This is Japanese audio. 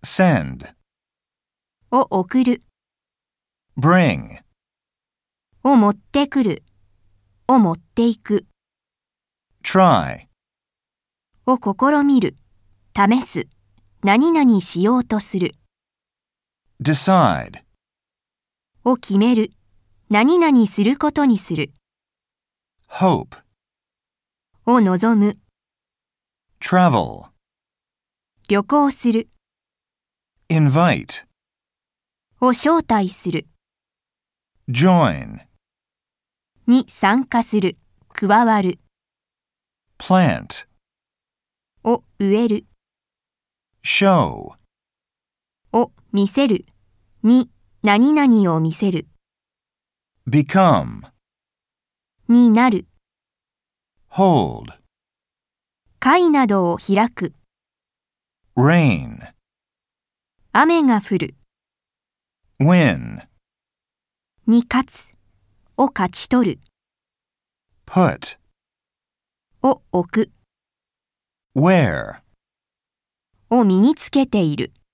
send, を送る、 bring, を持ってくる、を持っていく、 try, を試みる、試す、何々しようとする、 decide, を決める、何々することにする、 hope, を望む、 travel, 旅行する、 invite, を招待する、 join, に参加する、加わる、 plant, を植える、 show, を見せる、に何々を見せる、 become, になる、 hold, 会などを開く、 rain, 雨が降る、 win, に勝つ、を勝ち取る、 put, を置く、 wear, を身につけている。